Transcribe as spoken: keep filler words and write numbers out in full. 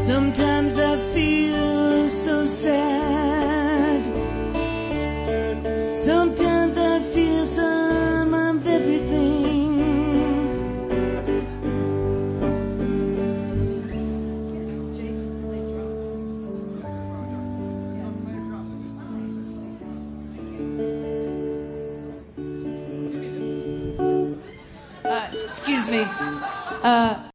Sometimes I feel so sad. Sometimes I feel some of everything. Uh, excuse me. Uh,